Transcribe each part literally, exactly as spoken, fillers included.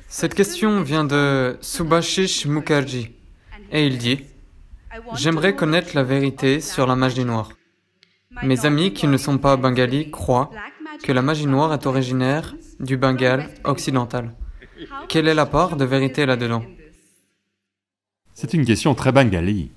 Cette question vient de Subhashish Mukherjee, et il dit « J'aimerais connaître la vérité sur la magie noire. Mes amis qui ne sont pas bengalis croient que la magie noire est originaire du Bengale occidental. Quelle est la part de vérité là-dedans ?» C'est une question très bengali.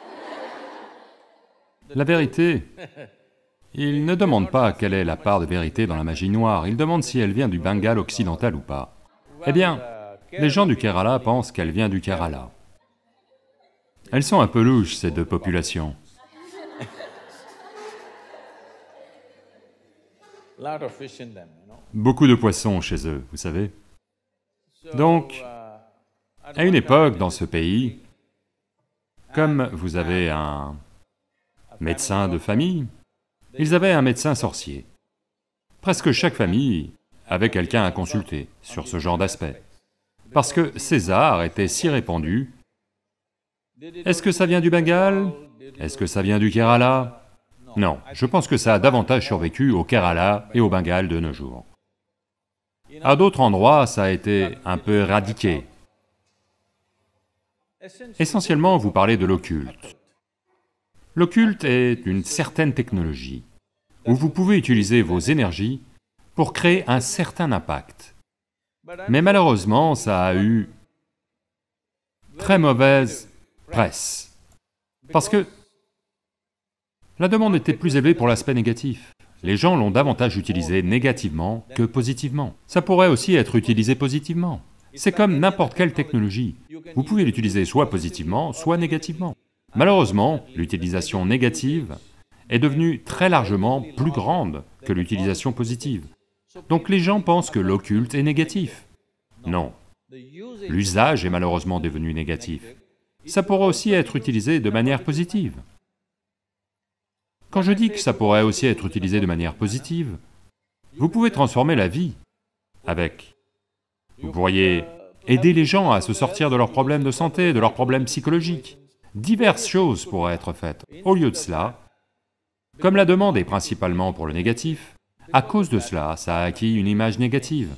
La vérité, il ne demande pas quelle est la part de vérité dans la magie noire, il demande si elle vient du Bengale occidental ou pas. Eh bien, les gens du Kerala pensent qu'elle vient du Kerala. Elles sont un peu louches, ces deux populations. Beaucoup de poissons chez eux, vous savez. Donc, à une époque, dans ce pays, comme vous avez un médecin de famille, ils avaient un médecin sorcier. Presque chaque famille avait quelqu'un à consulter sur ce genre d'aspect. Parce que ces arts étaient si répandus. Est-ce que ça vient du Bengale? Est-ce que ça vient du Kerala? Non, je pense que ça a davantage survécu au Kerala et au Bengale de nos jours. À d'autres endroits, ça a été un peu éradiqué. Essentiellement, vous parlez de l'occulte. L'occulte est une certaine technologie où vous pouvez utiliser vos énergies pour créer un certain impact. Mais malheureusement, ça a eu très mauvaise presse. Parce que la demande était plus élevée pour l'aspect négatif. Les gens l'ont davantage utilisé négativement que positivement. Ça pourrait aussi être utilisé positivement. C'est comme n'importe quelle technologie. Vous pouvez l'utiliser soit positivement, soit négativement. Malheureusement, l'utilisation négative est devenue très largement plus grande que l'utilisation positive. Donc les gens pensent que l'occulte est négatif. Non. L'usage est malheureusement devenu négatif. Ça pourrait aussi être utilisé de manière positive. Quand je dis que ça pourrait aussi être utilisé de manière positive, vous pouvez transformer la vie avec. Vous pourriez aider les gens à se sortir de leurs problèmes de santé, de leurs problèmes psychologiques. Diverses choses pourraient être faites. Au lieu de cela, comme la demande est principalement pour le négatif, à cause de cela, ça a acquis une image négative.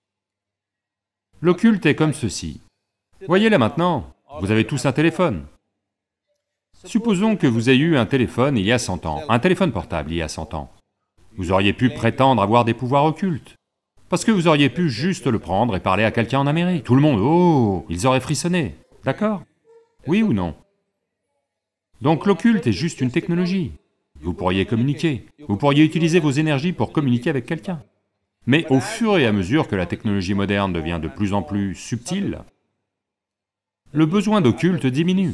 L'occulte est comme ceci. Voyez là maintenant, vous avez tous un téléphone. Supposons que vous ayez eu un téléphone il y a cent ans, un téléphone portable il y a cent ans. Vous auriez pu prétendre avoir des pouvoirs occultes, parce que vous auriez pu juste le prendre et parler à quelqu'un en Amérique. Tout le monde, oh, ils auraient frissonné, d'accord? Oui ou non? Donc l'occulte est juste une technologie. Vous pourriez communiquer, vous pourriez utiliser vos énergies pour communiquer avec quelqu'un. Mais au fur et à mesure que la technologie moderne devient de plus en plus subtile, le besoin d'occulte diminue.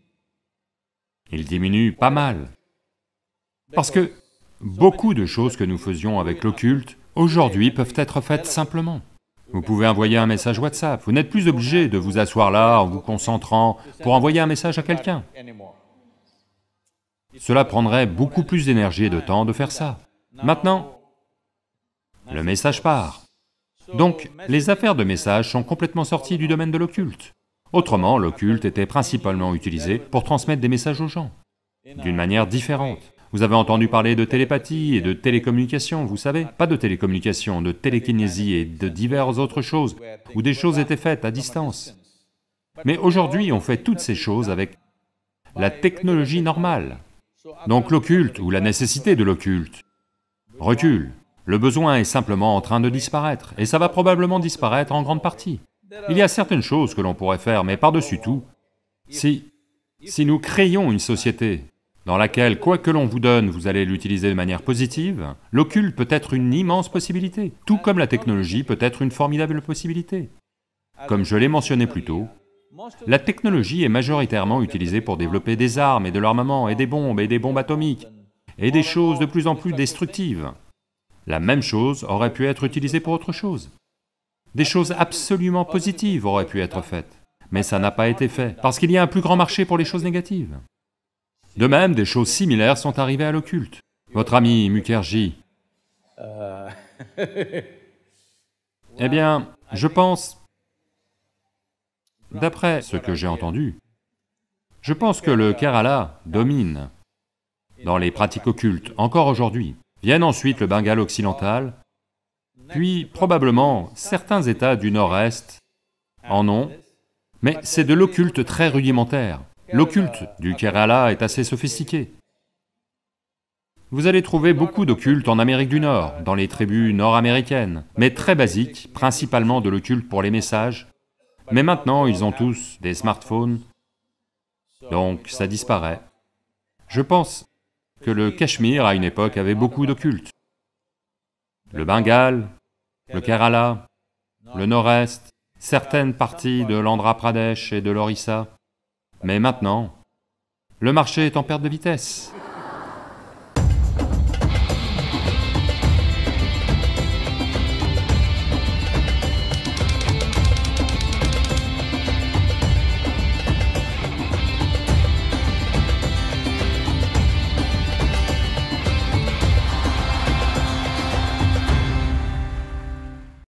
Il diminue pas mal. Parce que beaucoup de choses que nous faisions avec l'occulte, aujourd'hui peuvent être faites simplement. Vous pouvez envoyer un message WhatsApp, vous n'êtes plus obligé de vous asseoir là en vous concentrant pour envoyer un message à quelqu'un. Cela prendrait beaucoup plus d'énergie et de temps de faire ça. Maintenant, le message part. Donc, les affaires de message sont complètement sorties du domaine de l'occulte. Autrement, l'occulte était principalement utilisé pour transmettre des messages aux gens, d'une manière différente. Vous avez entendu parler de télépathie et de télécommunication, vous savez, pas de télécommunication, de télékinésie et de diverses autres choses, où des choses étaient faites à distance. Mais aujourd'hui, on fait toutes ces choses avec la technologie normale. Donc l'occulte, ou la nécessité de l'occulte, recule. Le besoin est simplement en train de disparaître, et ça va probablement disparaître en grande partie. Il y a certaines choses que l'on pourrait faire, mais par-dessus tout, si, si nous créons une société dans laquelle, quoi que l'on vous donne, vous allez l'utiliser de manière positive, l'occulte peut être une immense possibilité, tout comme la technologie peut être une formidable possibilité. Comme je l'ai mentionné plus tôt, la technologie est majoritairement utilisée pour développer des armes et de l'armement et des bombes et des bombes atomiques et des choses de plus en plus destructives. La même chose aurait pu être utilisée pour autre chose. Des choses absolument positives auraient pu être faites, mais ça n'a pas été fait, parce qu'il y a un plus grand marché pour les choses négatives. De même, des choses similaires sont arrivées à l'occulte. Votre ami Mukherjee... Eh bien, je pense... D'après ce que j'ai entendu, je pense que le Kerala domine dans les pratiques occultes encore aujourd'hui. Viennent ensuite le Bengale occidental, puis probablement certains États du nord-est en ont, mais c'est de l'occulte très rudimentaire. L'occulte du Kerala est assez sophistiqué. Vous allez trouver beaucoup d'occulte en Amérique du Nord, dans les tribus nord-américaines, mais très basique, principalement de l'occulte pour les messages. Mais maintenant, ils ont tous des smartphones, donc ça disparaît. Je pense que le Cachemire, à une époque, avait beaucoup d'occulte. Le Bengale, le Kerala, le Nord-Est, certaines parties de l'Andhra Pradesh et de l'Orissa. Mais maintenant, le marché est en perte de vitesse.